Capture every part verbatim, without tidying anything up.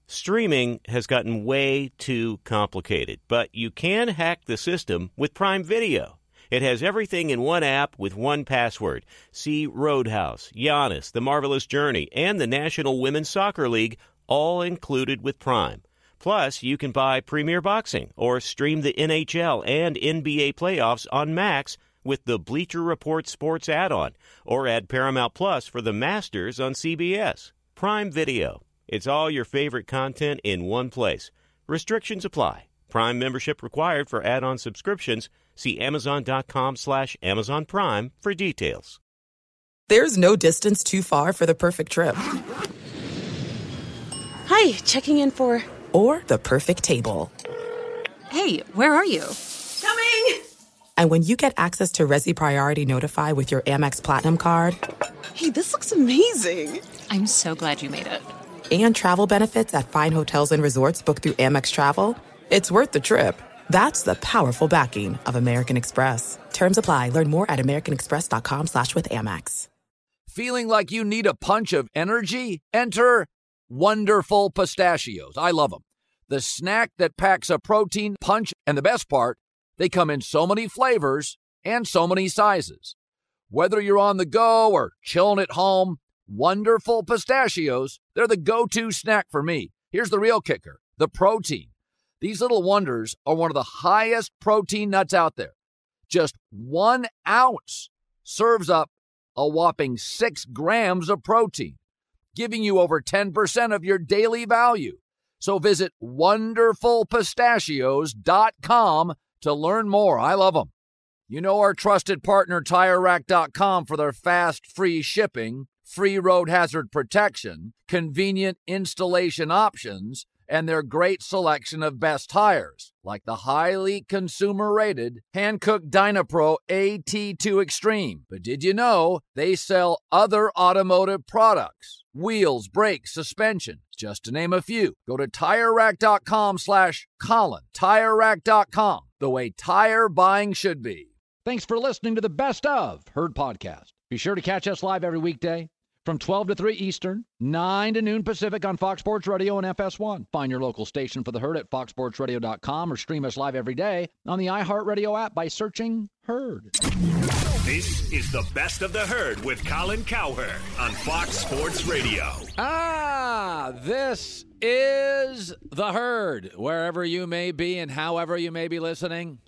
Streaming has gotten way too complicated, but you can hack the system with Prime Video. It has everything in one app with one password. See Roadhouse, Giannis, The Marvelous Journey, and the National Women's Soccer League, all included with Prime. Plus, you can buy Premier Boxing or stream the N H L and N B A playoffs on Max with the Bleacher Report Sports add-on, or add Paramount Plus for the Masters on C B S. Prime Video. It's all your favorite content in one place. Restrictions apply. Prime membership required for add-on subscriptions. See Amazon.com slash Amazon Prime for details. There's no distance too far for the perfect trip. Hi, checking in for... Or the perfect table. Hey, where are you? Coming! And when you get access to Resi Priority Notify with your Amex Platinum card... Hey, this looks amazing. I'm so glad you made it. And travel benefits at fine hotels and resorts booked through Amex Travel, it's worth the trip. That's the powerful backing of American Express. Terms apply. Learn more at americanexpress.com slash with Amex. Feeling like you need a punch of energy? Enter Wonderful Pistachios. I love them. The snack that packs a protein punch, and the best part, they come in so many flavors and so many sizes. Whether you're on the go or chilling at home, Wonderful Pistachios, they're the go-to snack for me. Here's the real kicker, the protein. These little wonders are one of the highest protein nuts out there. Just one ounce serves up a whopping six grams of protein, giving you over ten percent of your daily value. So visit wonderful pistachios dot com to learn more. I love them. You know our trusted partner, Tire Rack dot com, for their fast, free shipping, free road hazard protection, convenient installation options, and their great selection of best tires, like the highly consumer-rated Hankook Dynapro A T two Extreme. But did you know they sell other automotive products? Wheels, brakes, suspension, just to name a few. Go to Tire Rack dot com slash Colin. Tire Rack dot com, the way tire buying should be. Thanks for listening to the Best of Herd Podcast. Be sure to catch us live every weekday from twelve to three Eastern, nine to noon Pacific on Fox Sports Radio and F S one. Find your local station for the Herd at fox sports radio dot com or stream us live every day on the iHeartRadio app by searching Herd. This is the Best of the Herd with Colin Cowherd on Fox Sports Radio. Ah, this is the Herd, wherever you may be and however you may be listening.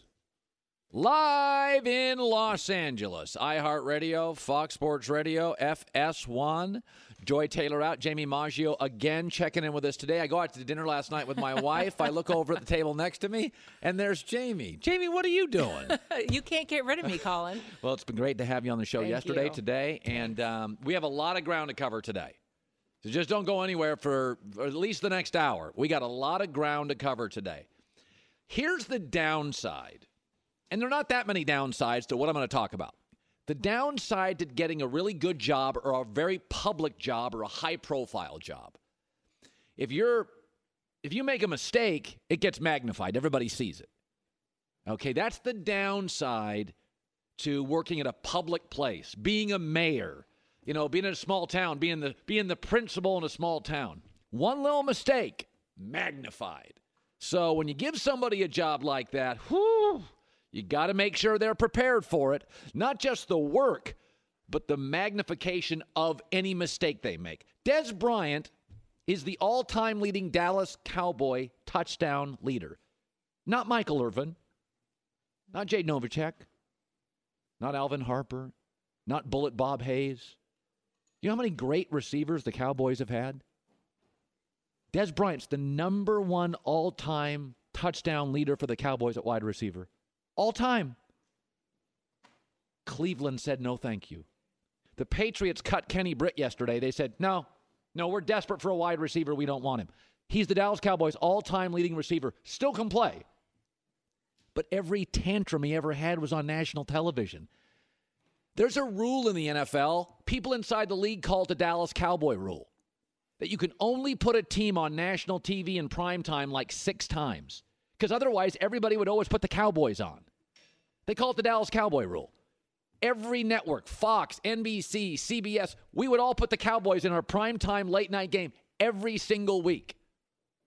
Live in Los Angeles, iHeartRadio, Fox Sports Radio, F S one. Joy Taylor out, Jamie Maggio again checking in with us today. I go out to dinner last night with my wife. I look over at the table next to me, and there's Jamie. Jamie, what are you doing? You can't get rid of me, Colin. Well, it's been great to have you on the show Thank yesterday, you. today, and um, we have a lot of ground to cover today. So just don't go anywhere for, for at least the next hour. We got a lot of ground to cover today. Here's the downside. And there are not that many downsides to what I'm going to talk about. The downside to getting a really good job or a very public job or a high-profile job. If you're, if you make a mistake, it gets magnified. Everybody sees it. Okay, that's the downside to working at a public place, being a mayor, you know, being in a small town, being the, being the principal in a small town. One little mistake, magnified. So when you give somebody a job like that, whoo, you got to make sure they're prepared for it. Not just the work, but the magnification of any mistake they make. Dez Bryant is the all-time leading Dallas Cowboy touchdown leader. Not Michael Irvin. Not Jay Novacek. Not Alvin Harper. Not Bullet Bob Hayes. You know how many great receivers the Cowboys have had? Dez Bryant's the number one all-time touchdown leader for the Cowboys at wide receiver. All time. Cleveland said no thank you. The Patriots cut Kenny Britt yesterday. They said, no, no, we're desperate for a wide receiver. We don't want him. He's the Dallas Cowboys' all-time leading receiver. Still can play. But every tantrum he ever had was on national television. There's a rule in the N F L. People inside the league call it the Dallas Cowboy rule. That you can only put a team on national T V in prime time like six times. Because otherwise, everybody would always put the Cowboys on. They call it the Dallas Cowboy rule. Every network, Fox, N B C, C B S, we would all put the Cowboys in our primetime late-night game every single week.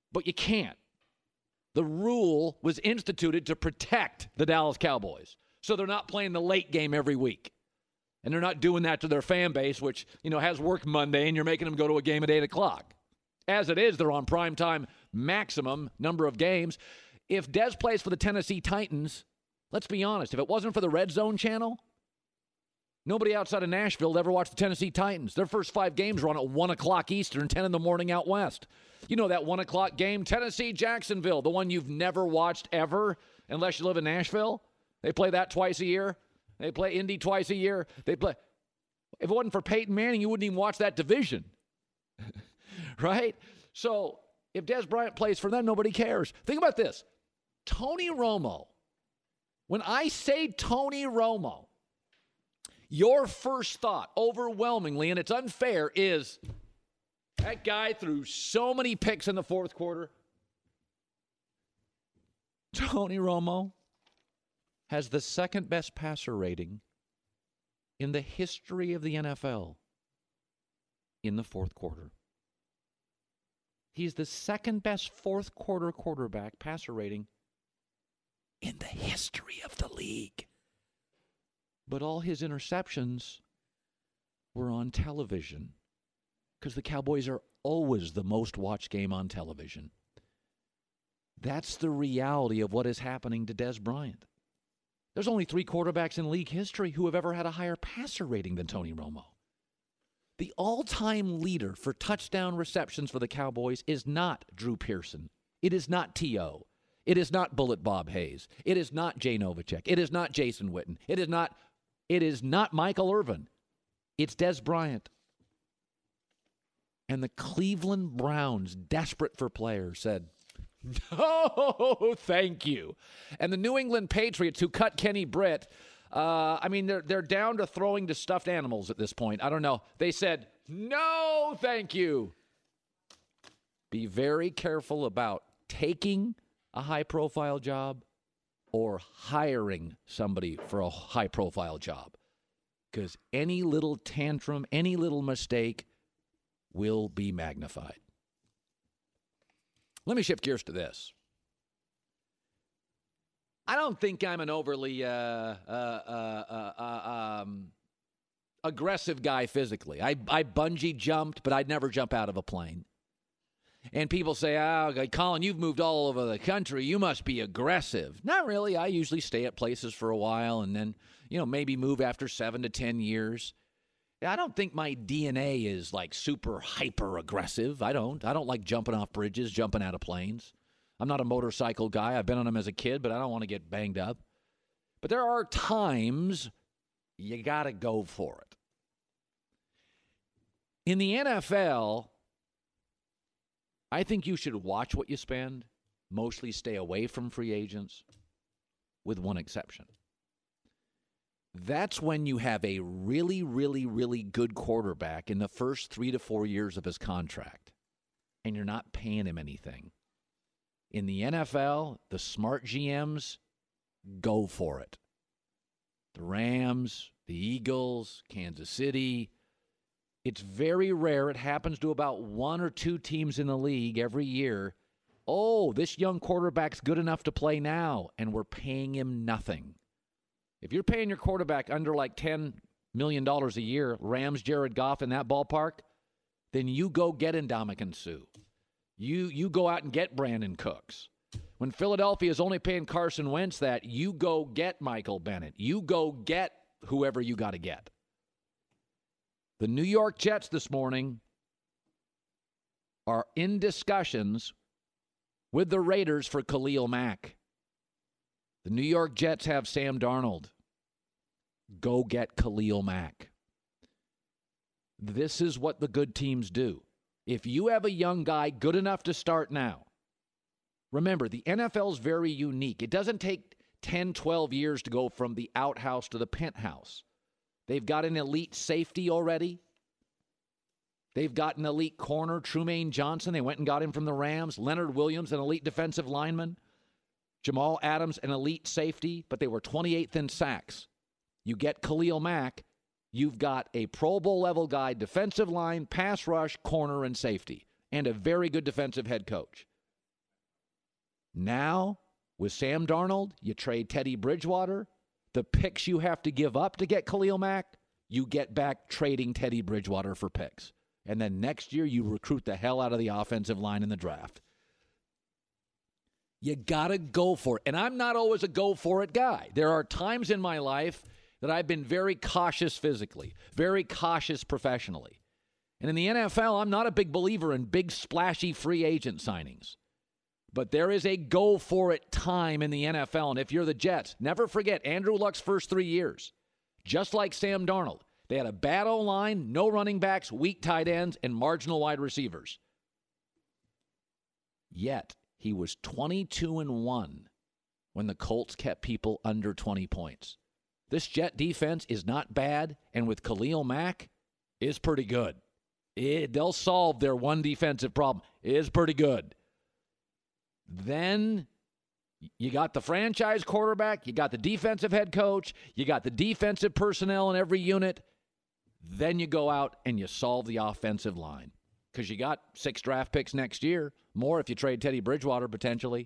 but you can't. The rule was instituted to protect the Dallas Cowboys, so they're not playing the late game every week. And they're not doing that to their fan base, which, you know, has work Monday, and you're making them go to a game at eight o'clock. As it is, they're on primetime maximum number of games. If Dez plays for the Tennessee Titans, let's be honest, if it wasn't for the Red Zone channel, nobody outside of Nashville would ever watch the Tennessee Titans. Their first five games run at one o'clock Eastern, ten in the morning out west. You know that one o'clock game, Tennessee-Jacksonville, the one you've never watched ever unless you live in Nashville? They play that twice a year. They play Indy twice a year. They play. If it wasn't for Peyton Manning, you wouldn't even watch that division. Right? So if Dez Bryant plays for them, nobody cares. Think about this. Tony Romo. When I say Tony Romo, your first thought, overwhelmingly, and it's unfair, is that guy threw so many picks in the fourth quarter. Tony Romo has the second best passer rating in the history of the N F L in the fourth quarter. He's the second best fourth quarter quarterback passer rating in the history of the league. But all his interceptions were on television because the Cowboys are always the most watched game on television. That's the reality of what is happening to Dez Bryant. There's only three quarterbacks in league history who have ever had a higher passer rating than Tony Romo. The all-time leader for touchdown receptions for the Cowboys is not Drew Pearson. It is not T O It is not Bullet Bob Hayes. It is not Jay Novacek. It is not Jason Witten. It is not, it is not Michael Irvin. It's Dez Bryant. And the Cleveland Browns, desperate for players, said, no, thank you. And the New England Patriots, who cut Kenny Britt, uh, I mean, they're, they're down to throwing to stuffed animals at this point. I don't know. They said, no, thank you. Be very careful about taking a high-profile job or hiring somebody for a high-profile job. Because any little tantrum, any little mistake will be magnified. Let me shift gears to this. I don't think I'm an overly uh, uh, uh, uh, um, aggressive guy physically. I, I bungee jumped, but I'd never jump out of a plane. And people say, oh, Colin, you've moved all over the country. You must be aggressive. Not really. I usually stay at places for a while and then, you know, maybe move after seven to ten years. I don't think my D N A is like super hyper aggressive. I don't. I don't like jumping off bridges, jumping out of planes. I'm not a motorcycle guy. I've been on them as a kid, but I don't want to get banged up. But there are times you got to go for it. In the N F L, I think you should watch what you spend, mostly stay away from free agents, with one exception. That's when you have a really, really, really good quarterback in the first three to four years of his contract, and you're not paying him anything. In the N F L, the smart G Ms go for it. The Rams, the Eagles, Kansas City. It's very rare. It happens to about one or two teams in the league every year. Oh, this young quarterback's good enough to play now, and we're paying him nothing. If you're paying your quarterback under like ten million dollars a year, Rams, Jared Goff in that ballpark, then you go get Ndamukong Suh. You, you go out and get Brandon Cooks. When Philadelphia is only paying Carson Wentz that, you go get Michael Bennett. You go get whoever you got to get. The New York Jets this morning are in discussions with the Raiders for Khalil Mack. The New York Jets have Sam Darnold. Go get Khalil Mack. This is what the good teams do. If you have a young guy good enough to start now, remember, the N F L is very unique. It doesn't take ten, twelve years to go from the outhouse to the penthouse. They've got an elite safety already. They've got an elite corner, Trumaine Johnson. They went and got him from the Rams. Leonard Williams, an elite defensive lineman. Jamal Adams, an elite safety, but they were twenty-eighth in sacks. You get Khalil Mack, you've got a Pro Bowl level guy, defensive line, pass rush, corner, and safety, and a very good defensive head coach. Now, with Sam Darnold, you trade Teddy Bridgewater. The picks you have to give up to get Khalil Mack, you get back trading Teddy Bridgewater for picks. And then next year, you recruit the hell out of the offensive line in the draft. You got to go for it. And I'm not always a go-for-it guy. There are times in my life that I've been very cautious physically, very cautious professionally. And in the N F L, I'm not a big believer in big, splashy free agent signings. But there is a go-for-it time in the N F L. And if you're the Jets, never forget Andrew Luck's first three years. Just like Sam Darnold, they had a bad O-line, no running backs, weak tight ends, and marginal wide receivers. Yet, he was twenty-two and one when the Colts kept people under twenty points. This Jet defense is not bad, and with Khalil Mack, is pretty good. It, they'll solve their one defensive problem. It is pretty good. Then you got the franchise quarterback, you got the defensive head coach, you got the defensive personnel in every unit. Then you go out and you solve the offensive line because you got six draft picks next year, more if you trade Teddy Bridgewater potentially.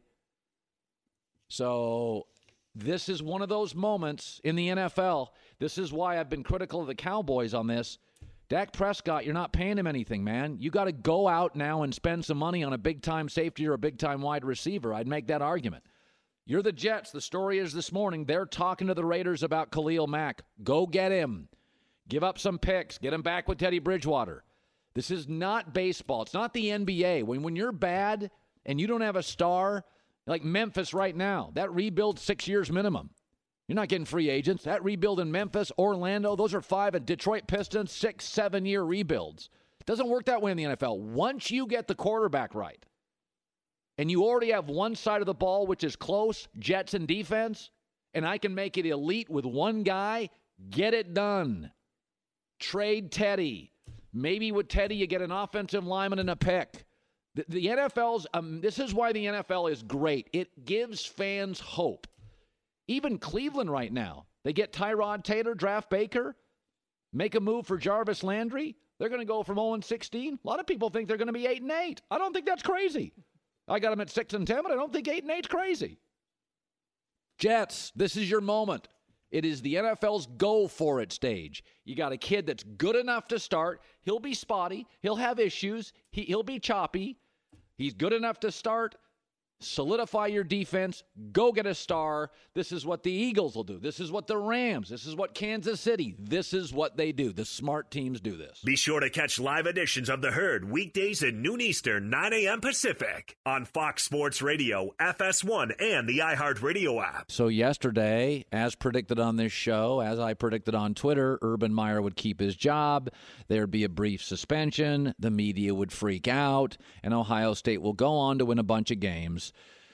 So this is one of those moments in the N F L. This is why I've been critical of the Cowboys on this. Dak Prescott, you're not paying him anything, man. You got to go out now and spend some money on a big-time safety or a big-time wide receiver. I'd make that argument. You're the Jets. The story is this morning, they're talking to the Raiders about Khalil Mack. Go get him. Give up some picks. Get him back with Teddy Bridgewater. This is not baseball. It's not the N B A. When, when you're bad and you don't have a star, like Memphis right now, that rebuild six years minimum. You're not getting free agents. That rebuild in Memphis, Orlando, those are five, and Detroit Pistons, six, seven-year rebuilds. It doesn't work that way in the N F L. Once you get the quarterback right, and you already have one side of the ball, which is close, Jets and defense, and I can make it elite with one guy, get it done. Trade Teddy. Maybe with Teddy you get an offensive lineman and a pick. The, the N F L's, um, this is why the N F L is great. It gives fans hope. Even Cleveland right now, they get Tyrod Taylor, draft Baker, make a move for Jarvis Landry. They're going to go from oh and sixteen. A lot of people think they're going to be eight and eight. I don't think that's crazy. I got them at six and ten, but I don't think eight and eight's crazy. Jets, this is your moment. It is the N F L's go-for-it stage. You got a kid that's good enough to start. He'll be spotty. He'll have issues. He, he'll be choppy. He's good enough to start. Solidify your defense. Go get a star. This is what the Eagles will do. This is what the Rams. This is what Kansas City. This is what they do. The smart teams do this. Be sure to catch live editions of The Herd weekdays at noon Eastern, nine a.m. Pacific on Fox Sports Radio, F S one, and the iHeartRadio app. So yesterday, as predicted on this show, as I predicted on Twitter, Urban Meyer would keep his job. There'd be a brief suspension. The media would freak out. And Ohio State will go on to win a bunch of games.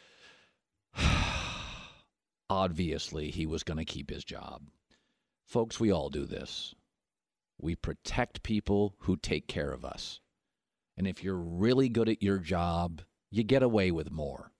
Obviously, he was going to keep his job. Folks, we all do this. We protect people who take care of us. And if you're really good at your job, you get away with more.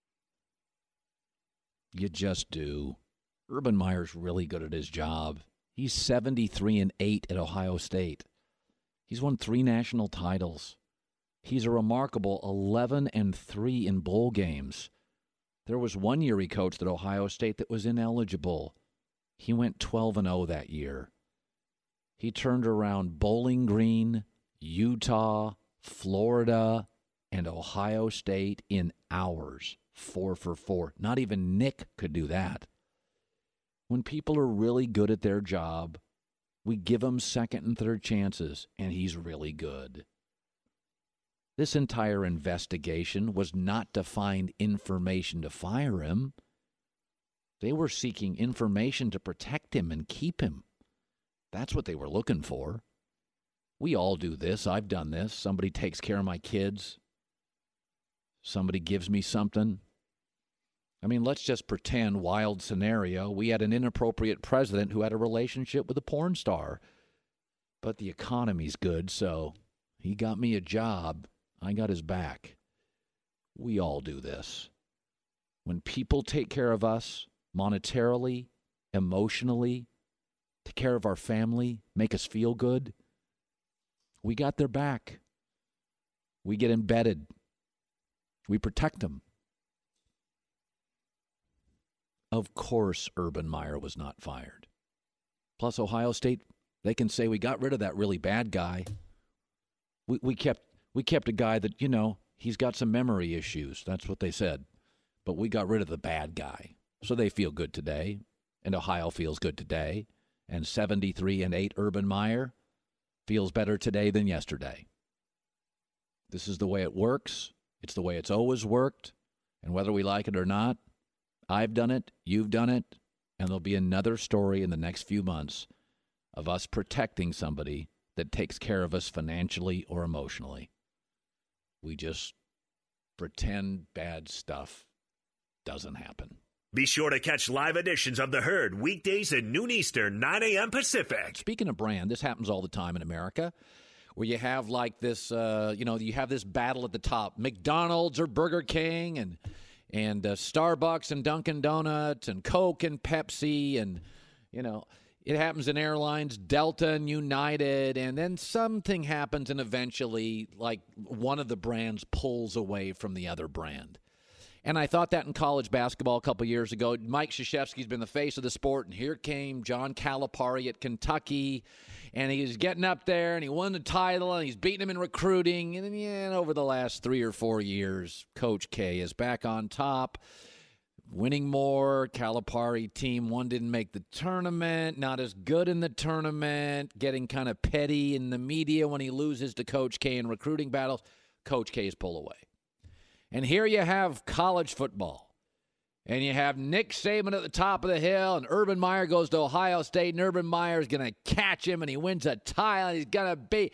You just do. Urban Meyer's really good at his job. He's seventy-three and eight at Ohio State. He's won three national titles. He's a remarkable eleven and three in bowl games. There was one year he coached at Ohio State that was ineligible. He went twelve and oh that year. He turned around Bowling Green, Utah, Florida, and Ohio State in hours. Four for four. Not even Nick could do that. When people are really good at their job, we give them second and third chances, and he's really good. This entire investigation was not to find information to fire him. They were seeking information to protect him and keep him. That's what they were looking for. We all do this. I've done this. Somebody takes care of my kids. Somebody gives me something. I mean, let's just pretend, wild scenario, we had an inappropriate president who had a relationship with a porn star. But the economy's good, so he got me a job. I got his back. We all do this. When people take care of us monetarily, emotionally, take care of our family, make us feel good, we got their back. We get embedded. We protect them. Of course Urban Meyer was not fired. Plus, Ohio State, they can say we got rid of that really bad guy. We we kept we kept a guy that, you know, he's got some memory issues. That's what they said. But we got rid of the bad guy. So they feel good today, and Ohio feels good today, and seventy-three and eight Urban Meyer feels better today than yesterday. This is the way it works. It's the way it's always worked. And whether we like it or not, I've done it, you've done it, and there'll be another story in the next few months of us protecting somebody that takes care of us financially or emotionally. We just pretend bad stuff doesn't happen. Be sure to catch live editions of The Herd weekdays at noon Eastern, nine a.m. Pacific. Speaking of brand, this happens all the time in America, where you have like this, uh, you know, you have this battle at the top, McDonald's or Burger King, and and uh, Starbucks and Dunkin' Donuts and Coke and Pepsi, and, you know, it happens in airlines, Delta and United, and then something happens, and eventually, like, one of the brands pulls away from the other brand. And I thought that in college basketball a couple years ago. Mike Krzyzewski's been the face of the sport, and here came John Calipari at Kentucky, and he's getting up there, and he won the title, and he's beating him in recruiting. And, yeah, and over the last three or four years, Coach K is back on top, winning more. Calipari team one didn't make the tournament, not as good in the tournament, getting kind of petty in the media when he loses to Coach K in recruiting battles. Coach K's pull away. And here you have college football. And you have Nick Saban at the top of the hill, and Urban Meyer goes to Ohio State, and Urban Meyer is going to catch him, and he wins a title, and he's going to be.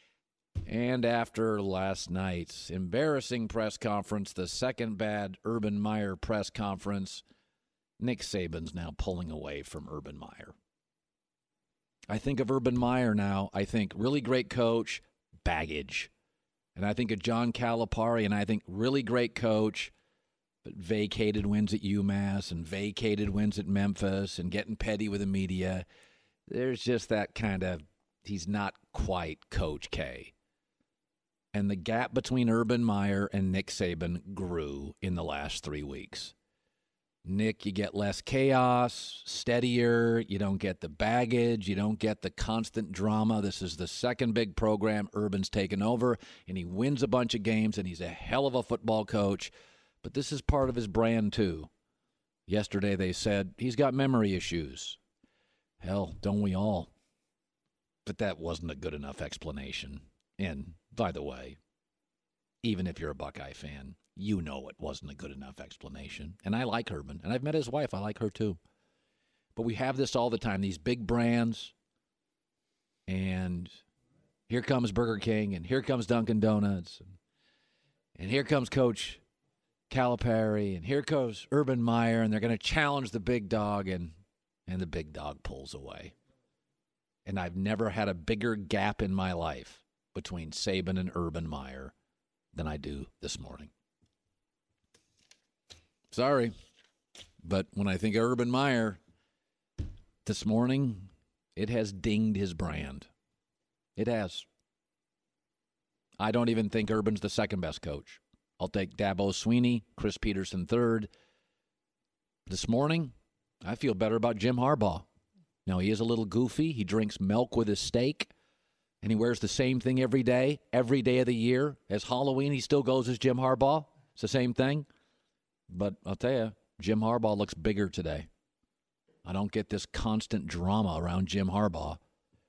And after last night's embarrassing press conference, the second bad Urban Meyer press conference, Nick Saban's now pulling away from Urban Meyer. I think of Urban Meyer now, I think really great coach, baggage. And I think of John Calipari, and I think really great coach, but vacated wins at UMass and vacated wins at Memphis and getting petty with the media. There's just that kind of, he's not quite Coach K. And the gap between Urban Meyer and Nick Saban grew in the last three weeks. Nick, you get less chaos, steadier, you don't get the baggage, you don't get the constant drama. This is the second big program Urban's taken over, and he wins a bunch of games, and he's a hell of a football coach. But this is part of his brand, too. Yesterday they said he's got memory issues. Hell, don't we all? But that wasn't a good enough explanation. And, by the way, even if you're a Buckeye fan, you know it wasn't a good enough explanation. And I like Urban, and I've met his wife. I like her too. But we have this all the time, these big brands, and here comes Burger King, and here comes Dunkin' Donuts, and, and here comes Coach Calipari, and here goes Urban Meyer, and they're going to challenge the big dog, and, and the big dog pulls away. And I've never had a bigger gap in my life between Saban and Urban Meyer than I do this morning. Sorry, but when I think of Urban Meyer this morning, it has dinged his brand. It has. I don't even think Urban's the second best coach. I'll take Dabo Swinney, Chris Peterson third. This morning, I feel better about Jim Harbaugh. Now, he is a little goofy. He drinks milk with his steak, and he wears the same thing every day, every day of the year. As Halloween, he still goes as Jim Harbaugh. It's the same thing. But I'll tell you, Jim Harbaugh looks bigger today. I don't get this constant drama around Jim Harbaugh.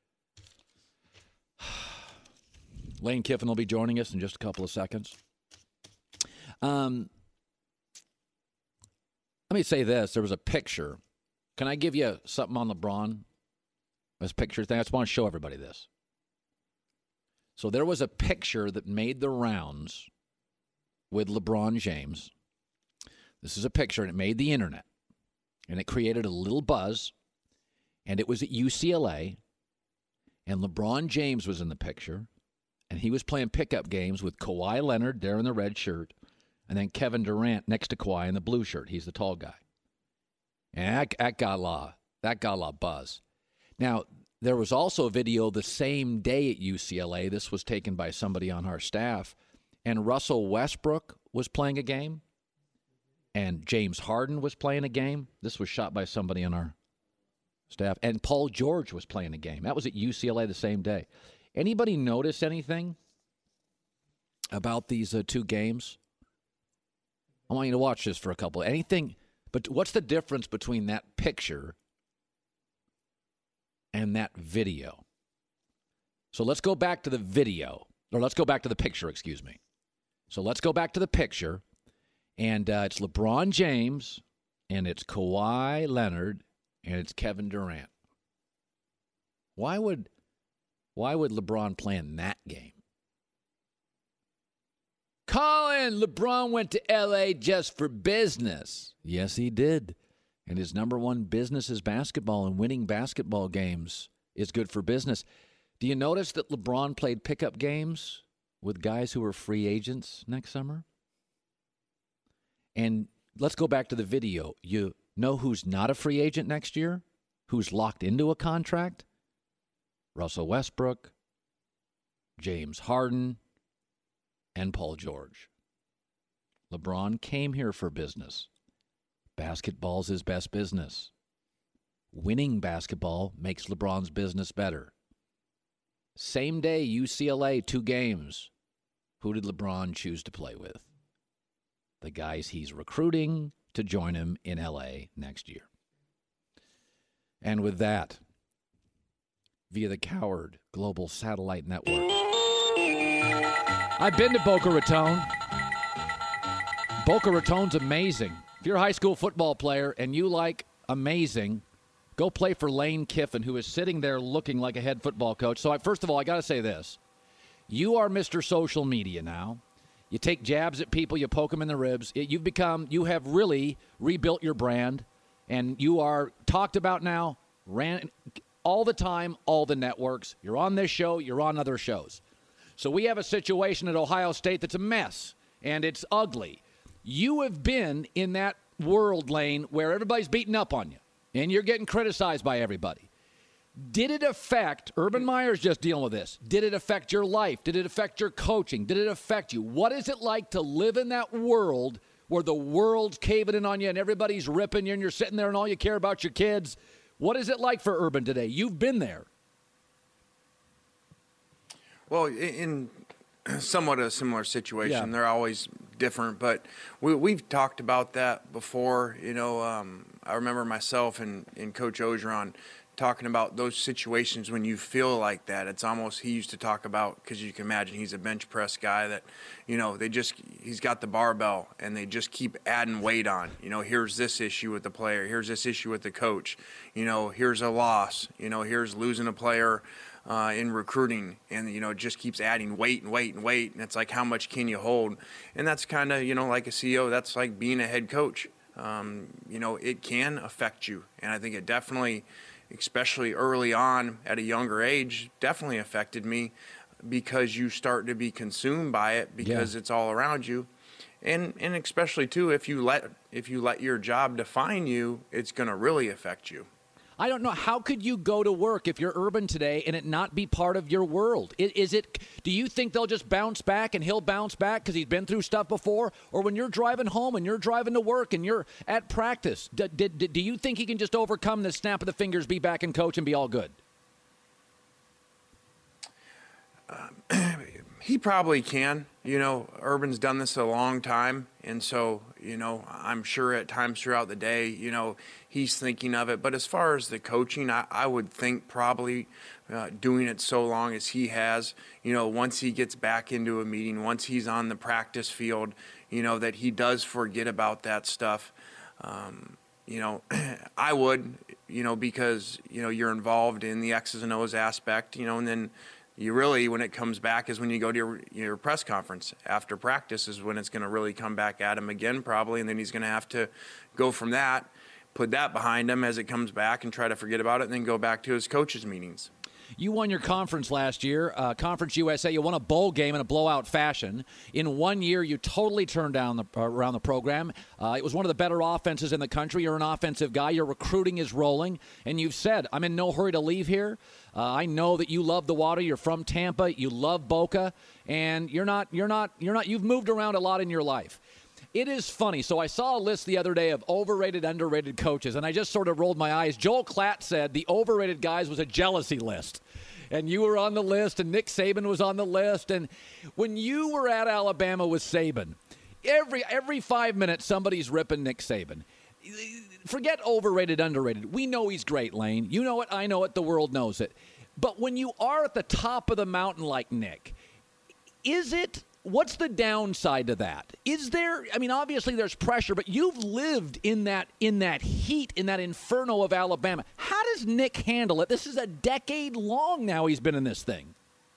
Lane Kiffin will be joining us in just a couple of seconds. Um, let me say this. There was a picture. Can I give you something on LeBron? This picture thing. I just want to show everybody this. So there was a picture that made the rounds with LeBron James. This is a picture, and it made the internet. And it created a little buzz. And it was at U C L A. And LeBron James was in the picture. And he was playing pickup games with Kawhi Leonard there in the red shirt. And then Kevin Durant next to Kawhi in the blue shirt. He's the tall guy. And that, that got a lot, that got a lot of buzz. Now, there was also a video the same day at U C L A. This was taken by somebody on our staff. And Russell Westbrook was playing a game. and James Harden was playing a game. This was shot by somebody on our staff. And Paul George was playing a game. That was at U C L A the same day. Anybody notice anything about these uh, two games? I want you to watch this for a couple. Anything, but what's the difference between that picture and that video? So let's go back to the video, or let's go back to the picture, excuse me. So let's go back to the picture, and uh, it's LeBron James, and it's Kawhi Leonard, and it's Kevin Durant. Why would, why would LeBron play in that game? Colin, LeBron went to L A just for business. Yes, he did. And his number one business is basketball, and winning basketball games is good for business. Do you notice that LeBron played pickup games with guys who were free agents next summer? And let's go back to the video. You know who's not a free agent next year? Who's locked into a contract? Russell Westbrook, James Harden, and Paul George. LeBron came here for business. Basketball's his best business. Winning basketball makes LeBron's business better. Same day, U C L A, two games. Who did LeBron choose to play with? The guys he's recruiting to join him in L A next year. And with that, via the Coward Global Satellite Network, I've been to Boca Raton. Boca Raton's amazing. If you're a high school football player and you like amazing, go play for Lane Kiffin, who is sitting there looking like a head football coach. So, I, first of all, I got to say this. You are Mister Social Media now. You take jabs at people, you poke them in the ribs. It, you've become, you have really rebuilt your brand, and you are talked about now, ran all the time, all the networks. You're on this show, you're on other shows. So we have a situation at Ohio State that's a mess, and it's ugly. You have been in that world, Lane, where everybody's beating up on you, and you're getting criticized by everybody. Did it affect, Urban Meyer's just dealing with this, did it affect your life? Did it affect your coaching? Did it affect you? What is it like to live in that world where the world's caving in on you and everybody's ripping you and you're sitting there and all you care about your kids? What is it like for Urban today? You've been there. Well, in somewhat a similar situation. Yeah. They're always different, but we, we've talked about that before. You know, um, I remember myself and, and Coach Ogeron talking about those situations when you feel like that. It's almost, he used to talk about, because you can imagine he's a bench press guy that, you know, they just, he's got the barbell and they just keep adding weight on. You know, here's this issue with the player. Here's this issue with the coach. You know, here's a loss. You know, here's losing a player uh, in recruiting. And, you know, it just keeps adding weight and weight and weight. And it's like, how much can you hold? And that's kind of, you know, like a C E O, that's like being a head coach. Um, you know, it can affect you. And I think it definitely, especially early on at a younger age, definitely affected me, because you start to be consumed by it because yeah. it's all around you. And and especially too, if you let if you let your job define you, it's going to really affect you. I don't know. How could you go to work if you're Urban today and it not be part of your world? Is it? Do you think they'll just bounce back and he'll bounce back because he's been through stuff before? Or when you're driving home and you're driving to work and you're at practice, do, do, do you think he can just overcome the snap of the fingers, be back and coach and be all good? Um, he probably can. You know, Urban's done this a long time. And so, you know, I'm sure at times throughout the day, you know, he's thinking of it. But as far as the coaching, I, I would think probably uh, doing it so long as he has, you know, once he gets back into a meeting, once he's on the practice field, you know, that he does forget about that stuff. Um, you know, I would, you know, because, you know, you're involved in the X's and O's aspect, you know, and then you really, when it comes back, is when you go to your, your press conference after practice is when it's going to really come back at him again probably, and then he's going to have to go from that, put that behind him as it comes back and try to forget about it, and then go back to his coaches' meetings. You won your conference last year, uh, Conference U S A. You won a bowl game in a blowout fashion. In one year, you totally turned down the, uh, around the program. Uh, it was one of the better offenses in the country. You're an offensive guy. Your recruiting is rolling. And you've said, I'm in no hurry to leave here. Uh, I know that you love the water. You're from Tampa. You love Boca. And you're not, you're not, you're not, you've moved around a lot in your life. It is funny. So I saw a list the other day of overrated, underrated coaches, and I just sort of rolled my eyes. Joel Klatt said the overrated guys was a jealousy list. And you were on the list, and Nick Saban was on the list. And when you were at Alabama with Saban, every every five minutes somebody's ripping Nick Saban. Forget overrated, underrated. We know he's great, Lane. You know it, I know it, the world knows it. But when you are at the top of the mountain like Nick, is it, what's the downside to that? Is there, I mean, obviously there's pressure, but you've lived in that in that heat, in that inferno of Alabama. How does Nick handle it? This is a decade long now he's been in this thing.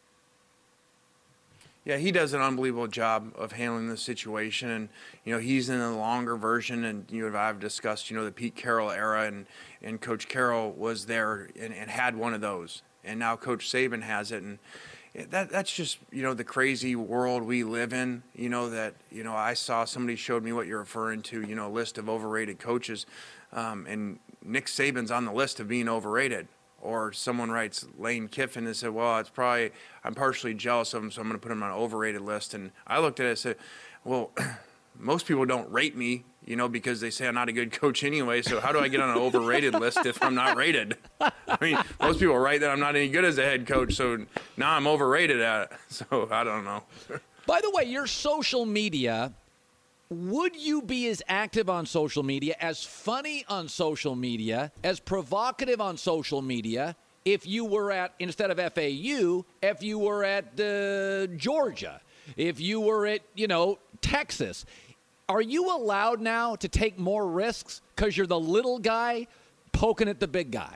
Yeah, he does an unbelievable job of handling the situation, and you know he's in a longer version. And you and I've discussed, you know, the Pete Carroll era, and and Coach Carroll was there and, and had one of those, and now Coach Saban has it, and that that's just you know the crazy world we live in. You know that you know I saw somebody showed me what you're referring to. You know, a list of overrated coaches, um, and Nick Saban's on the list of being overrated. Or someone writes Lane Kiffin and said, well, it's probably, I'm partially jealous of him, so I'm going to put him on an overrated list. And I looked at it and said, well, most people don't rate me, you know, because they say I'm not a good coach anyway. So how do I get on an overrated list if I'm not rated? I mean, most people write that I'm not any good as a head coach, so now I'm overrated at it. So I don't know. By the way, your social media, would you be as active on social media, as funny on social media, as provocative on social media if you were at, instead of F A U, if you were at uh, Georgia, if you were at, you know, Texas? Are you allowed now to take more risks because you're the little guy poking at the big guy?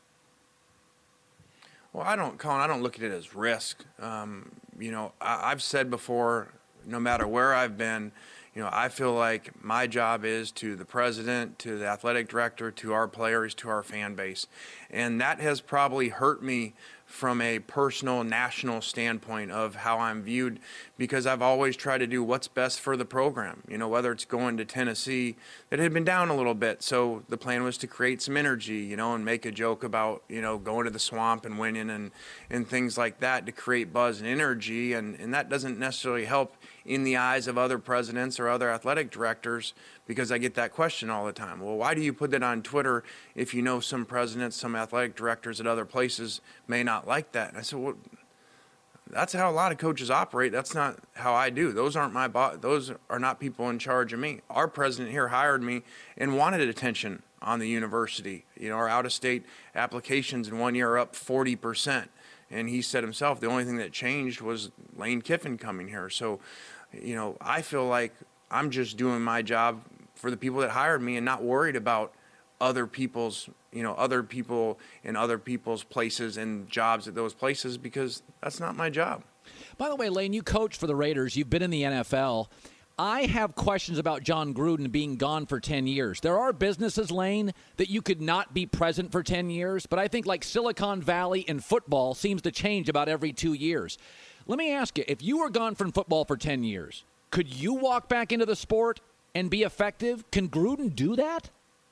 Well, I don't, Colin, I don't look at it as risk. Um, you know, I, I've said before, no matter where I've been, you know, I feel like my job is to the president, to the athletic director, to our players, to our fan base. And that has probably hurt me from a personal national standpoint of how I'm viewed, because I've always tried to do what's best for the program. You know, whether it's going to Tennessee, that had been down a little bit. So the plan was to create some energy, you know, and make a joke about, you know, going to the swamp and winning and, and things like that to create buzz and energy. And, and that doesn't necessarily help in the eyes of other presidents or other athletic directors, because I get that question all the time. Well, why do you put that on Twitter if you know some presidents, some athletic directors at other places may not like that? And I said, well, that's how a lot of coaches operate. That's not how I do. Those aren't my bo- those are not people in charge of me. Our president here hired me and wanted attention on the university. You know, our out-of-state applications in one year are up forty percent. And he said himself, the only thing that changed was Lane Kiffin coming here. So, you know, I feel like I'm just doing my job for the people that hired me and not worried about other people's, you know, other people in other people's places and jobs at those places, because that's not my job. By the way, Lane, you coach for the Raiders. You've been in the N F L. I have questions about John Gruden being gone for ten years. There are businesses, Lane, that you could not be present for ten years, but I think like Silicon Valley in football seems to change about every two years. Let me ask you, if you were gone from football for ten years, could you walk back into the sport and be effective? Can Gruden do that?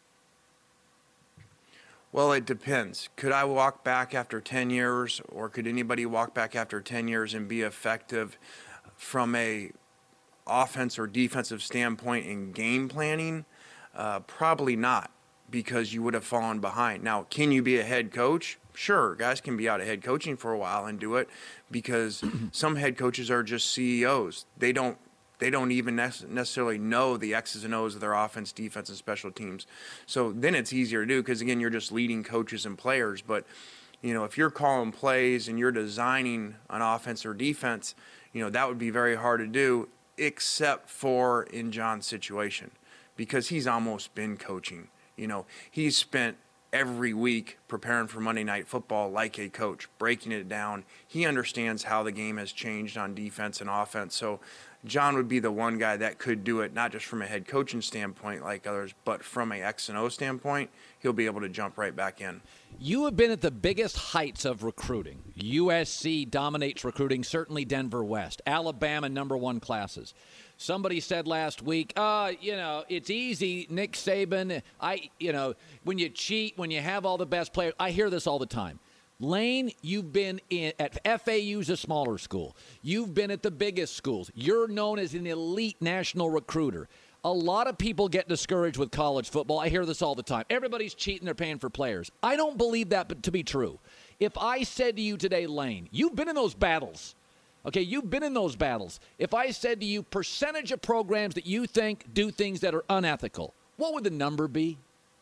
Well, it depends. Could I walk back after ten years, or could anybody walk back after ten years and be effective from a offense or defensive standpoint in game planning? Uh, probably not, because you would have fallen behind. Now, can you be a head coach? Sure, guys can be out of head coaching for a while and do it, because some head coaches are just C E Os. They don't They don't even necessarily know the X's and O's of their offense, defense, and special teams. So then it's easier to do, because, again, you're just leading coaches and players. But, you know, if you're calling plays and you're designing an offense or defense, you know, that would be very hard to do, except for in John's situation, because he's almost been coaching. You know, he's spent every week preparing for Monday Night Football like a coach, breaking it down. He understands how the game has changed on defense and offense. So John would be the one guy that could do it, not just from a head coaching standpoint like others, but from a X and O standpoint, he'll be able to jump right back in. You have been at the biggest heights of recruiting. U S C dominates recruiting, certainly Denver West. Alabama, number one classes. Somebody said last week, uh, you know, it's easy, Nick Saban. I, you know, when you cheat, when you have all the best players, I hear this all the time. Lane, you've been in, at F A U's a smaller school. You've been at the biggest schools. You're known as an elite national recruiter. A lot of people get discouraged with college football. I hear this all the time. Everybody's cheating. They're paying for players. I don't believe that to be true. If I said to you today, Lane, you've been in those battles. Okay, you've been in those battles. If I said to you percentage of programs that you think do things that are unethical, what would the number be?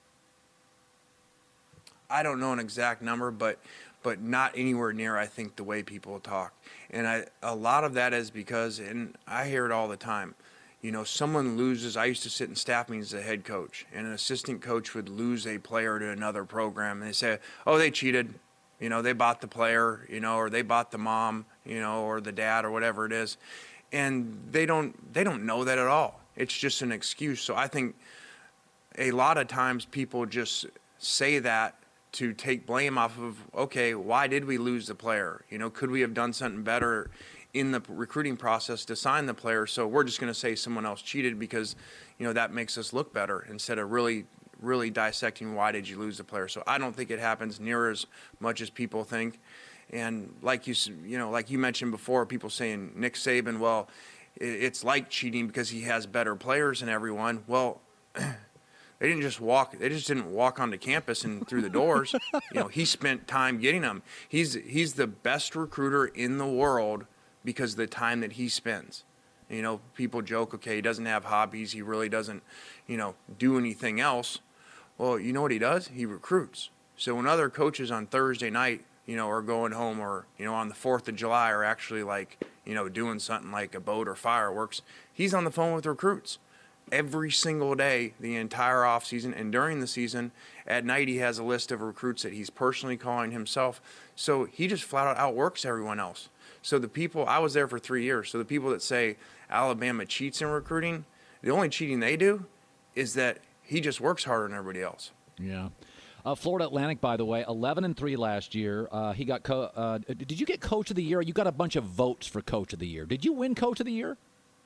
I don't know an exact number, but but not anywhere near, I think, the way people talk. And I, a lot of that is because, and I hear it all the time, you know, someone loses. I used to sit in staff meetings as a head coach, and an assistant coach would lose a player to another program, and they say, oh, they cheated. You know, they bought the player, you know, or they bought the mom, you know, or the dad or whatever it is. And they don't they don't know that at all. It's just an excuse. So I think a lot of times people just say that to take blame off of, okay, why did we lose the player? You know, could we have done something better in the recruiting process to sign the player? So we're just going to say someone else cheated because, you know, that makes us look better instead of really, really dissecting why did you lose the player. So I don't think it happens near as much as people think. And like you, you know, like you mentioned before, people saying Nick Saban, well, it's like cheating because he has better players than everyone. Well, they didn't just walk. They just didn't walk onto campus and through the doors. You know, he spent time getting them. He's he's the best recruiter in the world because of the time that he spends. You know, people joke, okay, he doesn't have hobbies. He really doesn't, you know, do anything else. Well, you know what he does? He recruits. So when other coaches on Thursday night, you know, are going home, or, you know, on the fourth of July are actually like, you know, doing something like a boat or fireworks, he's on the phone with recruits every single day, the entire off season, and during the season. At night, he has a list of recruits that he's personally calling himself. So he just flat out outworks everyone else. So the people, I was there for three years, so the people that say Alabama cheats in recruiting, the only cheating they do is that he just works harder than everybody else. Yeah. Uh, Florida Atlantic, by the way, eleven and three last year. Uh, he got. Co- uh, did you get Coach of the Year? You got a bunch of votes for Coach of the Year. Did you win Coach of the Year?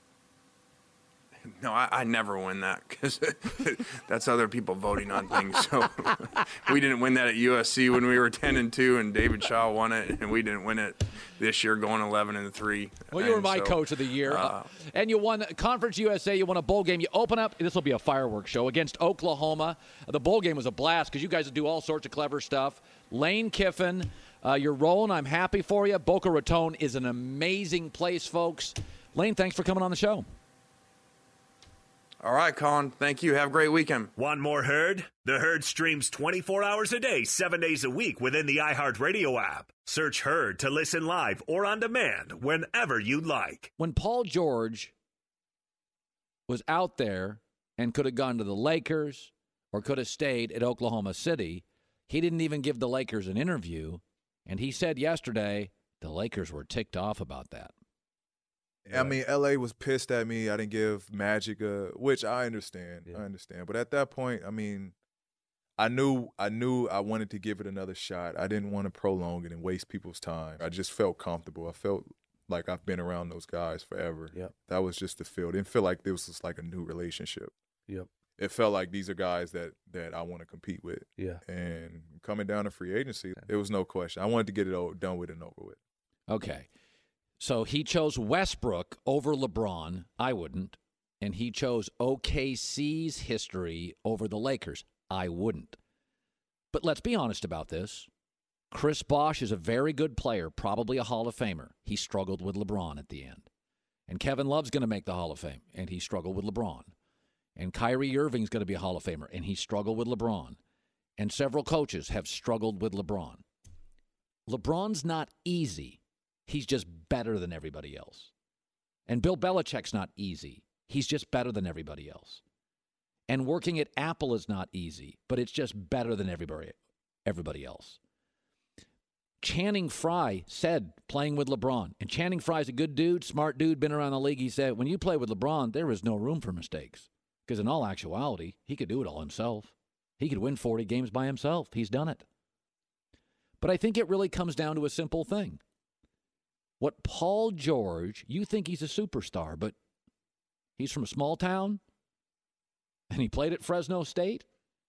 No, I, I never win that because that's other people voting on things. So we didn't win that at U S C when we were ten and two, and David Shaw won it, and we didn't win it this year, going eleven and three. Well, you were and my so, Coach of the Year, uh, uh, and you won Conference U S A. You won a bowl game. You open up. This will be a fireworks show against Oklahoma. The bowl game was a blast because you guys do all sorts of clever stuff. Lane Kiffin, uh, you're rolling. I'm happy for you. Boca Raton is an amazing place, folks. Lane, thanks for coming on the show. All right, Colin. Thank you. Have a great weekend. Want more Herd? The Herd streams twenty-four hours a day, seven days a week within the iHeartRadio app. Search Herd to listen live or on demand whenever you like. When Paul George was out there and could have gone to the Lakers or could have stayed at Oklahoma City, he didn't even give the Lakers an interview. And he said yesterday the Lakers were ticked off about that. I mean, L A was pissed at me. I didn't give Magic a, which I understand. Yeah. I understand. But at that point, I mean, I knew I knew I wanted to give it another shot. I didn't want to prolong it and waste people's time. I just felt comfortable. I felt like I've been around those guys forever. Yep. That was just the feel. It didn't feel like this was like a new relationship. Yep. It felt like these are guys that, that I want to compete with. Yeah. And coming down to free agency, there was no question. I wanted to get it all done with and over with. Okay. So he chose Westbrook over LeBron. I wouldn't. And he chose O K C's history over the Lakers. I wouldn't. But let's be honest about this. Chris Bosh is a very good player, probably a Hall of Famer. He struggled with LeBron at the end. And Kevin Love's going to make the Hall of Fame, and he struggled with LeBron. And Kyrie Irving's going to be a Hall of Famer, and he struggled with LeBron. And several coaches have struggled with LeBron. LeBron's not easy. He's just better than everybody else. And Bill Belichick's not easy. He's just better than everybody else. And working at Apple is not easy, but it's just better than everybody, everybody else. Channing Frye said playing with LeBron, and Channing Frye's a good dude, smart dude, been around the league. He said, when you play with LeBron, there is no room for mistakes. Because in all actuality, he could do it all himself. He could win forty games by himself. He's done it. But I think it really comes down to a simple thing. What Paul George, you think he's a superstar, but he's from a small town, and he played at Fresno State,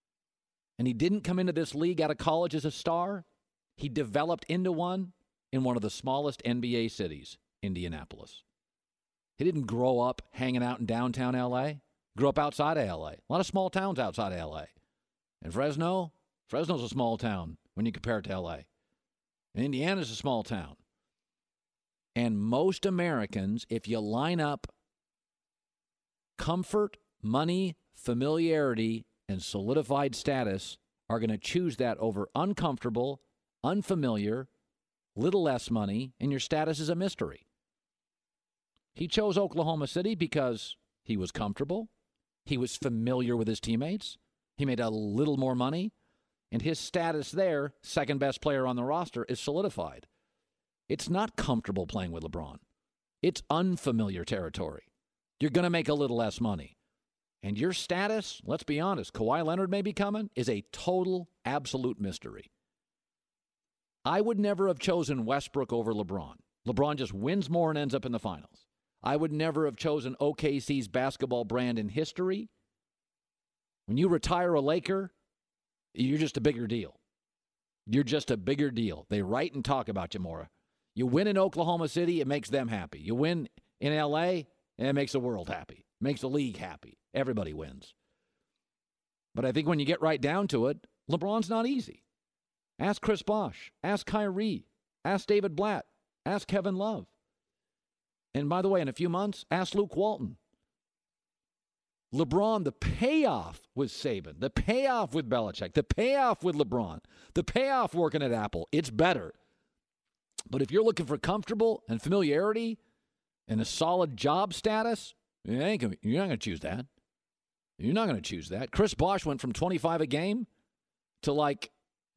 and he didn't come into this league out of college as a star. He developed into one in one of the smallest N B A cities, Indianapolis. He didn't grow up hanging out in downtown L A, Grew up outside of L A. A lot of small towns outside of L A. And Fresno, Fresno's a small town when you compare it to L A. And Indiana's a small town. And most Americans, if you line up comfort, money, familiarity, and solidified status, are going to choose that over uncomfortable, unfamiliar, little less money, and your status is a mystery. He chose Oklahoma City because he was comfortable. He was familiar with his teammates. He made a little more money. And his status there, second best player on the roster, is solidified. It's not comfortable playing with LeBron. It's unfamiliar territory. You're going to make a little less money. And your status, let's be honest, Kawhi Leonard may be coming, is a total, absolute mystery. I would never have chosen Westbrook over LeBron. LeBron just wins more and ends up in the finals. I would never have chosen O K C's basketball brand in history. When you retire a Laker, you're just a bigger deal. You're just a bigger deal. They write and talk about you more. You win in Oklahoma City, it makes them happy. You win in L A, and it makes the world happy. It makes the league happy. Everybody wins. But I think when you get right down to it, LeBron's not easy. Ask Chris Bosh. Ask Kyrie. Ask David Blatt. Ask Kevin Love. And by the way, in a few months, ask Luke Walton. LeBron, the payoff with Saban, the payoff with Belichick, the payoff with LeBron, the payoff working at Apple, it's better. But if you're looking for comfortable and familiarity and a solid job status, you ain't gonna, you're not going to choose that. You're not going to choose that. Chris Bosh went from twenty-five a game to, like,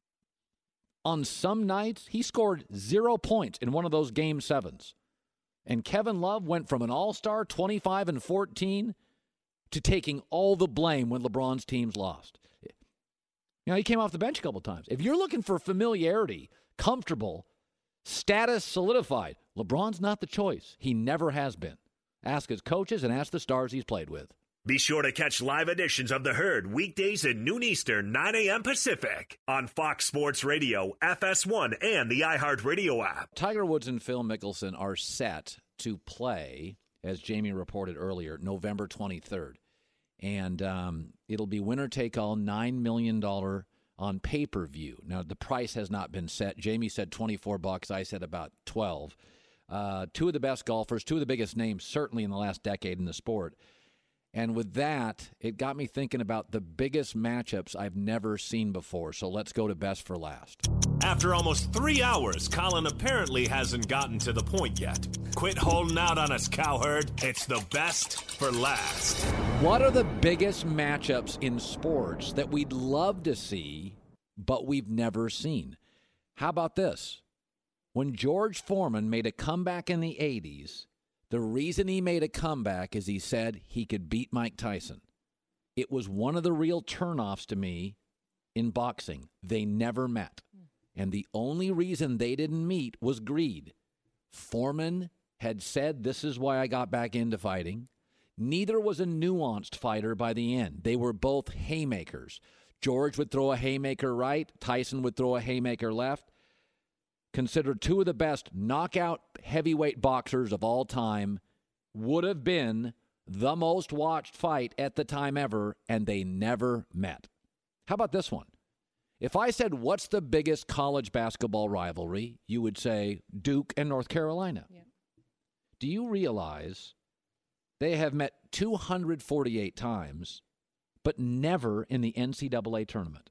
on some nights, he scored zero points in one of those game sevens. And Kevin Love went from an all-star, twenty-five and fourteen, to taking all the blame when LeBron's teams lost. You know, he came off the bench a couple times. If you're looking for familiarity, comfortable, status solidified, LeBron's not the choice. He never has been. Ask his coaches and ask the stars he's played with. Be sure to catch live editions of The Herd weekdays at noon Eastern, nine a.m. Pacific on Fox Sports Radio, F S one, and the iHeartRadio app. Tiger Woods and Phil Mickelson are set to play, as Jamie reported earlier, November twenty-third. And um, it'll be winner take all, nine million dollars on pay-per-view. Now, the price has not been set. Jamie said twenty-four bucks. I said about twelve. Uh, two of the best golfers, two of the biggest names, certainly in the last decade in the sport. And with that, it got me thinking about the biggest matchups I've never seen before. So let's go to best for last. After almost three hours, Colin apparently hasn't gotten to the point yet. Quit holding out on us, Cowherd. It's the best for last. What are the biggest matchups in sports that we'd love to see, but we've never seen? How about this? When George Foreman made a comeback in the eighties, the reason he made a comeback is he said he could beat Mike Tyson. It was one of the real turnoffs to me in boxing. They never met. And the only reason they didn't meet was greed. Foreman had said, this is why I got back into fighting. Neither was a nuanced fighter by the end. They were both haymakers. George would throw a haymaker right. Tyson would throw a haymaker left. Considered two of the best knockout heavyweight boxers of all time, would have been the most watched fight at the time ever, and they never met. How about this one? If I said, what's the biggest college basketball rivalry, you would say Duke and North Carolina. Yeah. Do you realize they have met two hundred forty-eight times, but never in the N C double A tournament?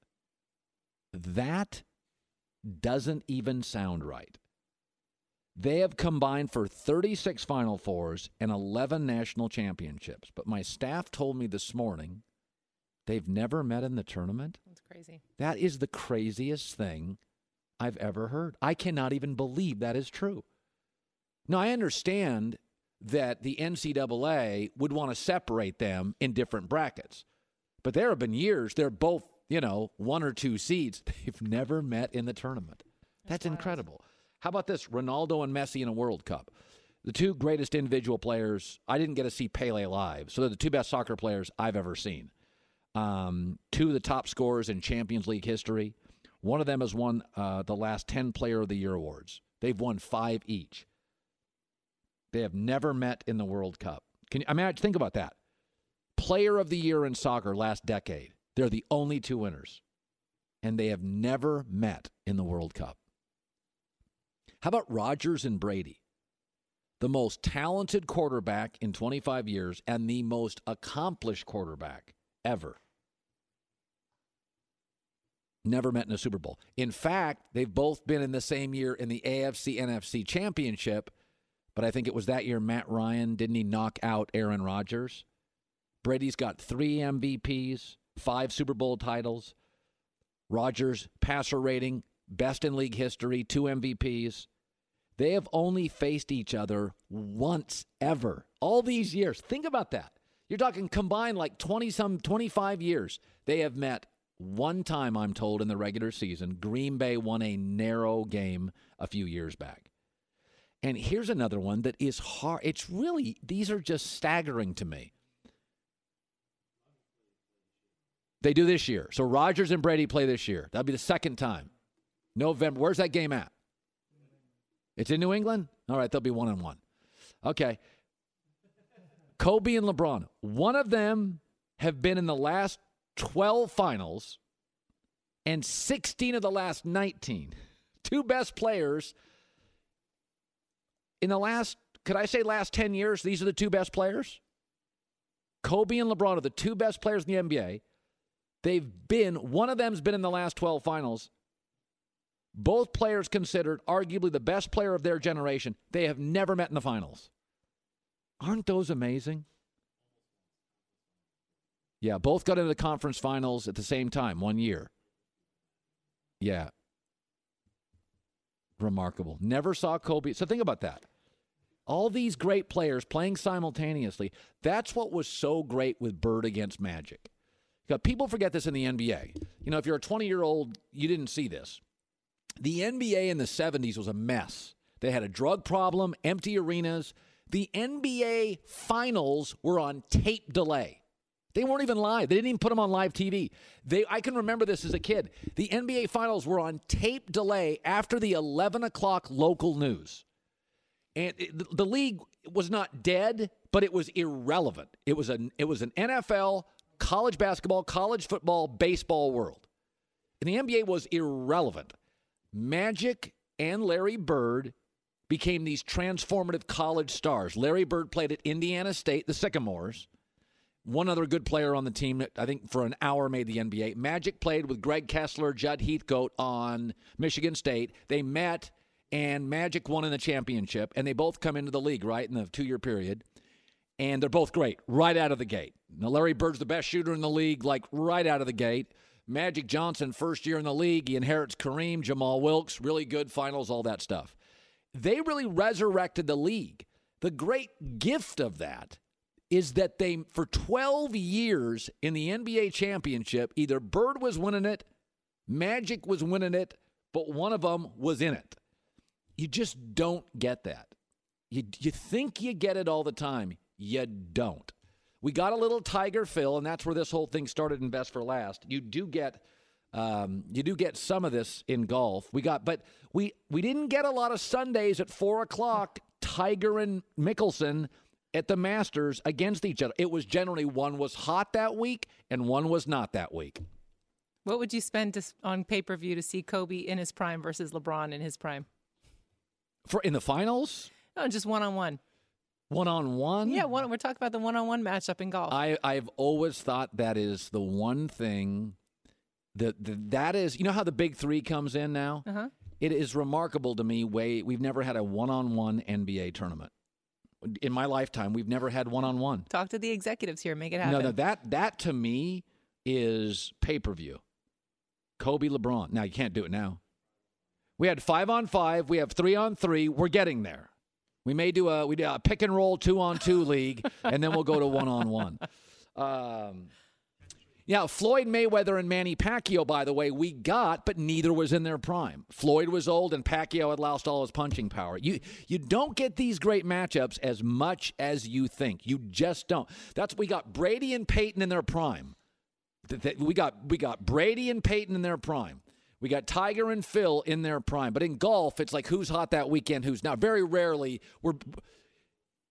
That doesn't even sound right. They have combined for thirty-six Final Fours and eleven national championships. But my staff told me this morning they've never met in the tournament. That's crazy. That is the craziest thing I've ever heard. I cannot even believe that is true. Now, I understand that the N C double A would want to separate them in different brackets. But there have been years they're both, you know, one or two seeds. They've never met in the tournament. That's, That's incredible. How about this? Ronaldo and Messi in a World Cup. The two greatest individual players. I didn't get to see Pele live, so they're the two best soccer players I've ever seen. Um, two of the top scorers in Champions League history. One of them has won uh, the last ten Player of the Year awards. They've won five each. They have never met in the World Cup. Can you, I mean, think about that. Player of the Year in soccer last decade. They're the only two winners. And they have never met in the World Cup. How about Rodgers and Brady? The most talented quarterback in twenty-five years and the most accomplished quarterback ever. Never met in a Super Bowl. In fact, they've both been in the same year in the A F C N F C Championship, but I think it was that year Matt Ryan, didn't he knock out Aaron Rodgers? Brady's got three M V Ps, five Super Bowl titles. Rodgers, passer rating, best in league history, two M V Ps. They have only faced each other once ever. All these years. Think about that. You're talking combined like twenty-some, twenty-five years. They have met one time, I'm told, in the regular season. Green Bay won a narrow game a few years back. And here's another one that is hard. It's really, these are just staggering to me. They do this year. So Rodgers and Brady play this year. That'll be the second time. November. Where's that game at? It's in New England? All right, they'll be one and one. Okay. Kobe and LeBron. One of them have been in the last twelve finals and sixteen of the last nineteen. Two best players in the last, could I say last ten years, these are the two best players? Kobe and LeBron are the two best players in the N B A. They've been, one of them's been in the last twelve finals. Both players considered arguably the best player of their generation. They have never met in the finals. Aren't those amazing? Yeah, both got into the conference finals at the same time, one year. Yeah. Remarkable. Never saw Kobe. So think about that. All these great players playing simultaneously. That's what was so great with Bird against Magic. Because people forget this in the N B A. You know, if you're a twenty-year-old, you didn't see this. The N B A in the seventies was a mess. They had a drug problem, empty arenas. The N B A finals were on tape delay. They weren't even live. They didn't even put them on live T V. They, I can remember this as a kid. The N B A finals were on tape delay after the eleven o'clock local news. And it, the, the league was not dead, but it was irrelevant. It was, a, it was an N F L, college basketball, college football, baseball world. And the N B A was irrelevant. Magic and Larry Bird became these transformative college stars. Larry Bird played at Indiana State, the Sycamores. One other good player on the team that I think for an hour made the N B A. Magic played with Greg Kessler, Judd Heathcote on Michigan State. They met, and Magic won in the championship, and they both come into the league, right, in the two-year period. And they're both great right out of the gate. Now, Larry Bird's the best shooter in the league, like right out of the gate. Magic Johnson, first year in the league, he inherits Kareem, Jamal Wilkes, really good finals, all that stuff. They really resurrected the league. The great gift of that is that they, for twelve years in the N B A championship, either Bird was winning it, Magic was winning it, but one of them was in it. You just don't get that. You, you think you get it all the time. You don't. We got a little Tiger Phil, and that's where this whole thing started in Best for Last. You do get, um, you do get some of this in golf. We got, but we we didn't get a lot of Sundays at four o'clock. Tiger and Mickelson at the Masters against each other. It was generally one was hot that week and one was not that week. What would you spend to, on pay-per-view to see Kobe in his prime versus LeBron in his prime? For in the finals? No, just one-on-one. One-on-one? Yeah, one, we're talking about the one-on-one matchup in golf. I, I've always thought that is the one thing that, that that is, you know how the big three comes in now? Uh-huh. It is remarkable to me. Way we've never had a one-on-one N B A tournament. In my lifetime, we've never had one-on-one. Talk to the executives here. Make it happen. No, no, that, that to me is pay-per-view. Kobe, LeBron. Now, you can't do it now. We had five-on-five. We have three-on-three. We're getting there. We may do a we do a pick and roll two on two league, and then we'll go to one on one. Um, yeah, Floyd Mayweather and Manny Pacquiao, by the way, we got, but neither was in their prime. Floyd was old, and Pacquiao had lost all his punching power. You you don't get these great matchups as much as you think. You just don't. That's we got Brady and Peyton in their prime. We got we got Brady and Peyton in their prime. We got Tiger and Phil in their prime. But in golf, it's like who's hot that weekend, who's not. Very rarely, we're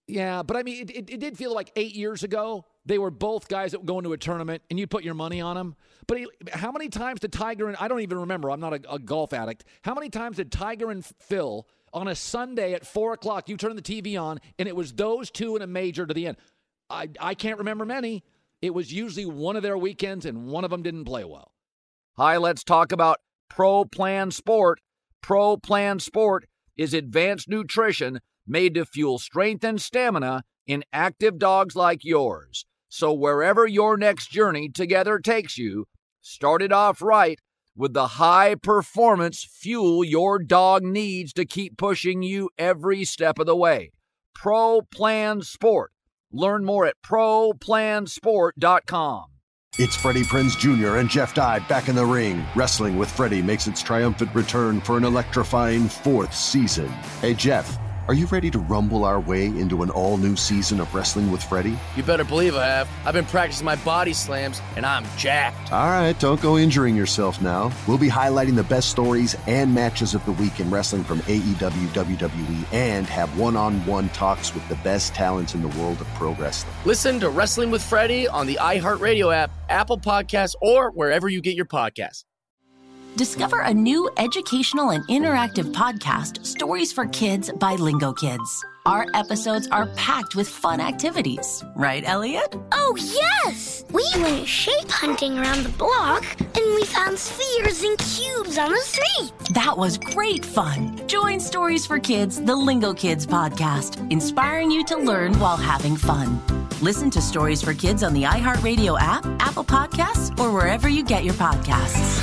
Yeah, but I mean, it, it, it did feel like eight years ago, they were both guys that would go into a tournament and you'd put your money on them. But he, how many times did Tiger and, I don't even remember, I'm not a, a golf addict. How many times did Tiger and Phil on a Sunday at four o'clock, you turn the T V on and it was those two in a major to the end? I, I can't remember many. It was usually one of their weekends and one of them didn't play well. Hi, let's talk about Pro Plan Sport. Pro Plan Sport is advanced nutrition made to fuel strength and stamina in active dogs like yours. So wherever your next journey together takes you, start it off right with the high-performance fuel your dog needs to keep pushing you every step of the way. Pro Plan Sport. Learn more at pro plan sport dot com. It's Freddie Prinze Junior and Jeff Dye back in the ring. Wrestling with Freddie makes its triumphant return for an electrifying fourth season. Hey, Jeff, are you ready to rumble our way into an all-new season of Wrestling with Freddie? You better believe I have. I've been practicing my body slams, and I'm jacked. All right, don't go injuring yourself now. We'll be highlighting the best stories and matches of the week in wrestling from A E W, W W E, and have one-on-one talks with the best talents in the world of pro wrestling. Listen to Wrestling with Freddie on the iHeartRadio app, Apple Podcasts, or wherever you get your podcasts. Discover a new educational and interactive podcast, Stories for Kids by Lingo Kids. Our episodes are packed with fun activities. Right, Elliot? Oh, yes! We went shape hunting around the block, and we found spheres and cubes on the street. That was great fun. Join Stories for Kids, the Lingo Kids podcast, inspiring you to learn while having fun. Listen to Stories for Kids on the iHeartRadio app, Apple Podcasts, or wherever you get your podcasts.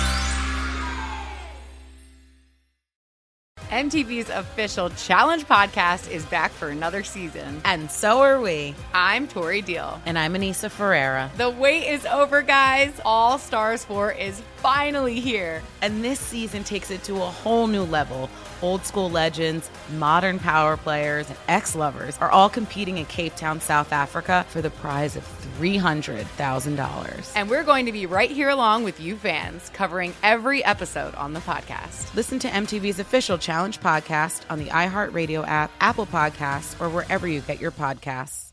M T V's official Challenge podcast is back for another season. And so are we. I'm Tori Deal. And I'm Anissa Ferreira. The wait is over, guys. All Stars four is finally here. And this season takes it to a whole new level. Old school legends, modern power players, and ex-lovers are all competing in Cape Town, South Africa for the prize of three hundred thousand dollars. And we're going to be right here along with you fans, covering every episode on the podcast. Listen to M T V's official Challenge podcast on the iHeartRadio app, Apple Podcasts, or wherever you get your podcasts.